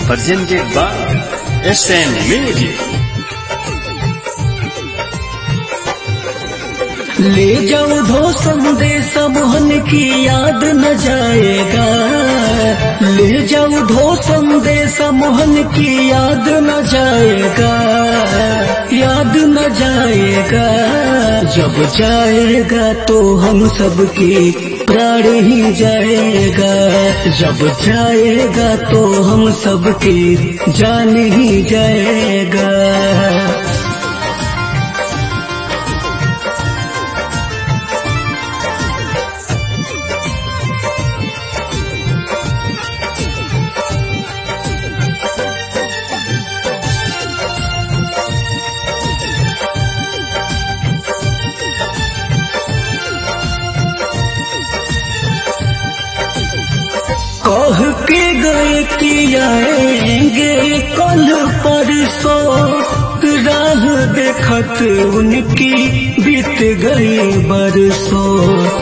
presented by SN Music। ले जाओ धो संदेश मोहन की याद न जाएगा, ले जाओ धो संदेश मोहन की याद न जाएगा, याद न जाएगा। जब जाएगा तो हम सबकी प्राण ही जाएगा, जब जाएगा तो हम सबकी जान ही जाएगा। कह के गए कि आएंगे कल परसों, राह देखत उनकी बीत गई बरसों।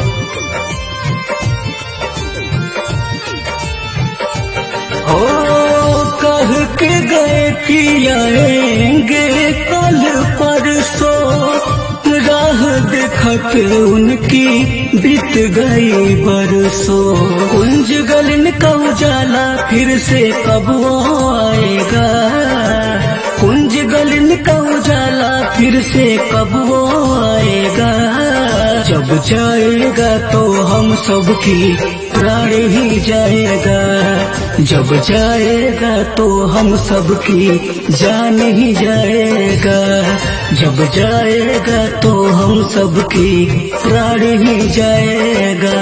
ओ कह के गए कि आएंगे कल परसों, राह देखत उनकी बीत गई बरसों। कुंज गलन का उजाला फिर से कब वो आएगा, कुंज गलन का उजाला फिर से कब वो आएगा। जब जाएगा तो हम सबकी प्राण ही जाएगा, जब जाएगा तो हम सबकी जान ही जाएगा, जब जाएगा तो हम सबकी प्राण ही जाएगा।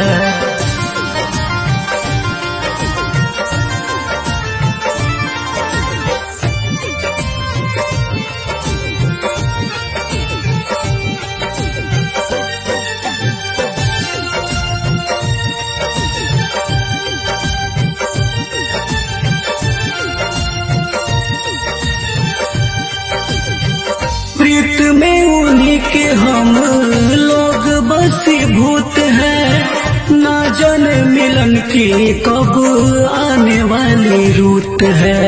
प्रीत में उन्हीं के हम लोग बसीभूत हैं, ना जाने मिलन की कब आने वाली रुत है।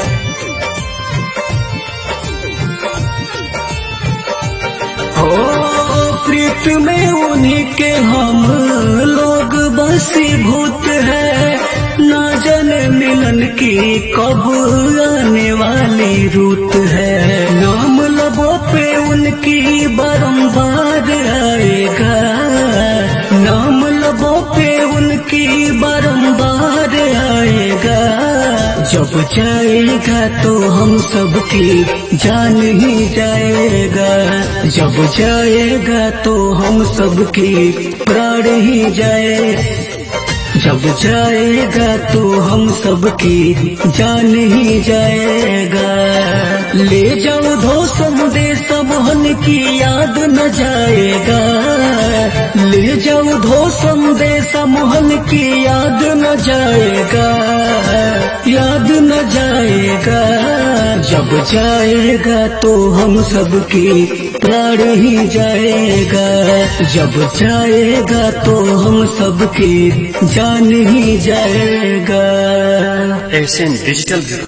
ओ प्रीत में उन्हीं के हम लोग बसीभूत हैं, ना जाने मिलन की कब आने वाली रुत है। नाम लबों पे उनकी बारंबार आएगा, नाम लबों पे उनकी बारंबार आएगा। जब जाएगा तो हम सबकी जान ही जाएगा, जब जाएगा तो हम सबकी प्राण ही जाए, जब जाएगा तो हम सबकी जान ही जाएगा। ले जाओ धो संदेश मोहन की याद न जाएगा, ले जाओ धो संदेश मोहन की याद न जाएगा, याद न जाएगा। जब जाएगा तो हम सबकी प्राण ही जाएगा, जब जाएगा तो हम सबकी जान ही जाएगा। SN Digital।